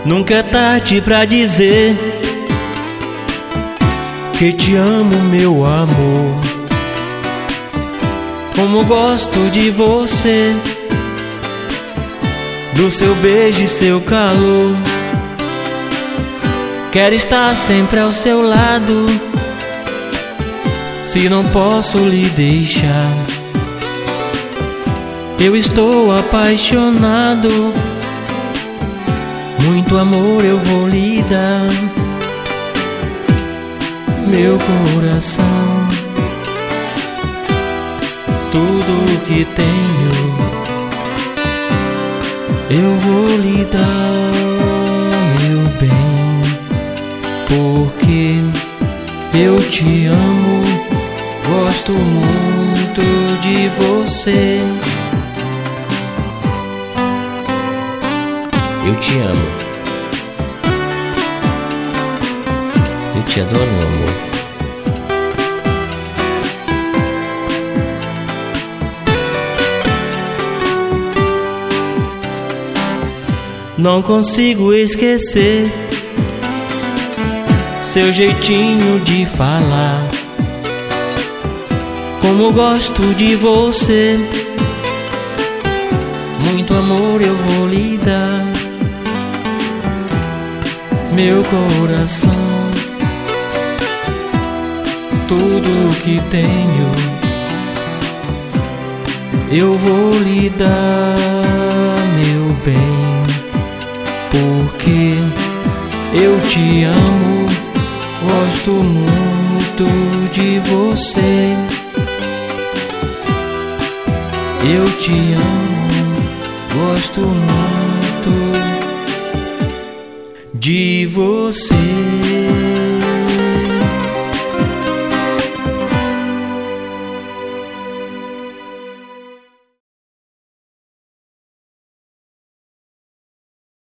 Nunca é tarde pra dizer que te amo, meu amor. Como gosto de você, do seu beijo e seu calor. Quero estar sempre ao seu lado, se não posso lhe deixar. Eu estou apaixonado, muito amor eu vou lhe dar. Meu coração, tudo que tenho eu vou lhe dar, meu bem, porque eu te amo, gosto muito de você. Eu te amo, eu te adoro, meu amor. Não consigo esquecer seu jeitinho de falar. Como gosto de você, muito amor eu vou lhe dar. Meu coração, tudo que tenho eu vou lhe dar, meu bem, porque eu te amo, gosto muito de você. Eu te amo, gosto muito de você.